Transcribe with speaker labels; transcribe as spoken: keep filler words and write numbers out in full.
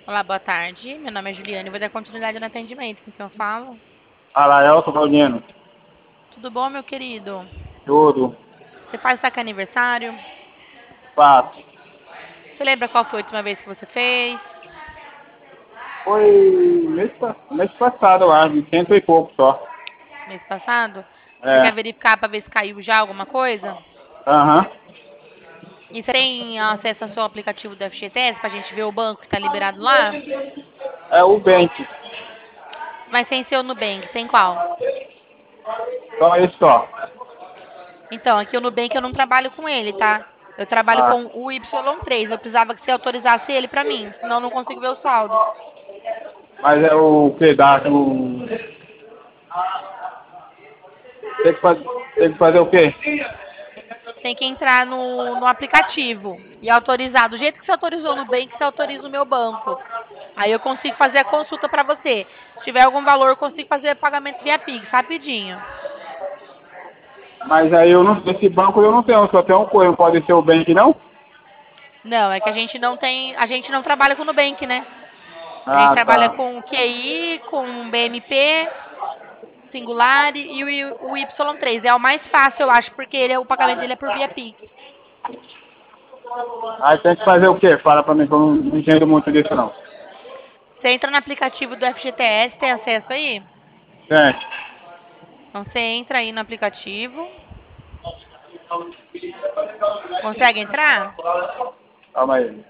Speaker 1: Olá, boa tarde. Meu nome é Juliane, vou dar continuidade no atendimento. Com quem eu falo?
Speaker 2: Alaelto Paulino,
Speaker 1: Tudo bom, meu querido?
Speaker 2: tudo,
Speaker 1: Você faz saque aniversário?
Speaker 2: faço.
Speaker 1: Você lembra qual foi a última vez que você fez?
Speaker 2: Foi mês, pa- mês passado, eu acho, de cento e pouco só.
Speaker 1: Mês passado? Você quer
Speaker 2: É,
Speaker 1: verificar para ver se caiu já alguma coisa?
Speaker 2: aham.
Speaker 1: E você tem acesso ao seu aplicativo do F G T S para a gente ver o banco que está liberado lá?
Speaker 2: É o Bank,
Speaker 1: Mas sem ser o Nubank, tem qual?
Speaker 2: só isso só.
Speaker 1: Então, aqui o Nubank eu não trabalho com ele, tá? Eu trabalho
Speaker 2: Ah,
Speaker 1: com o Y três. Eu precisava que você autorizasse ele para mim, senão eu não consigo ver o saldo.
Speaker 2: mas é o pedaço. Tem que, faz, tem que fazer o quê?
Speaker 1: Tem que entrar no, no aplicativo e autorizar. Do jeito que você autorizou no Nubank, você autoriza o meu banco. Aí eu consigo fazer a consulta para você. Se tiver algum valor, eu consigo fazer pagamento via Pix, rapidinho.
Speaker 2: Mas aí eu não, esse banco eu não tenho, só tenho um coisa, não pode ser o Bank não?
Speaker 1: Não, é que a gente não tem, a gente não trabalha com o Nubank, né? A gente
Speaker 2: Ah,
Speaker 1: trabalha
Speaker 2: tá.
Speaker 1: com o Q I, com B M P, Singular e o, o Y três. É o mais fácil, eu acho, porque ele, é- o pagamento dele é por via Pix.
Speaker 2: Aí tem que fazer o quê? Fala pra mim que eu não não entendo muito disso não.
Speaker 1: Você entra no aplicativo do F G T S, tem acesso aí?
Speaker 2: Tem.
Speaker 1: Então você entra aí no aplicativo. Consegue entrar?
Speaker 2: Calma aí.